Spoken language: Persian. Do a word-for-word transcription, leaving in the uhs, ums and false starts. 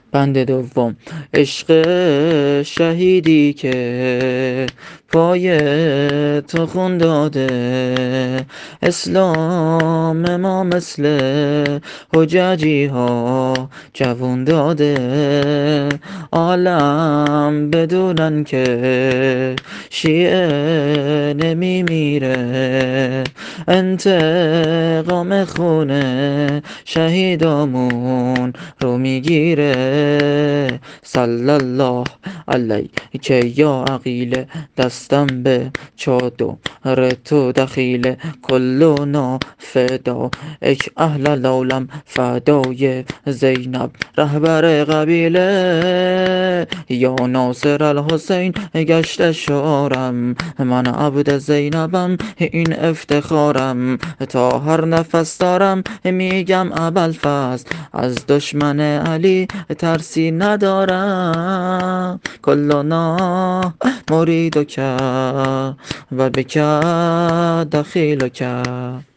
بند دوم: عشق شهیدی که پای تو خون داده، اسلام ما مثل حججی ها جوون داده، عالم بدونن که شیعه نمی میره، انتقام خونه شهیدامون رو میگیره. صلی الله علیک یا عقیله، دستم به چادر تو دخیله، کلنا فدا اک اهل العالم، فدای زینب رهبر قبیله، یا ناصر الحسین گشت شعارم، من عبد زینبم این افتخارم، تا هر نفس دارم میگم ابوالفضل، از دشمن علی ترسی ندارم، کلنا مرید که و بک دخیل که.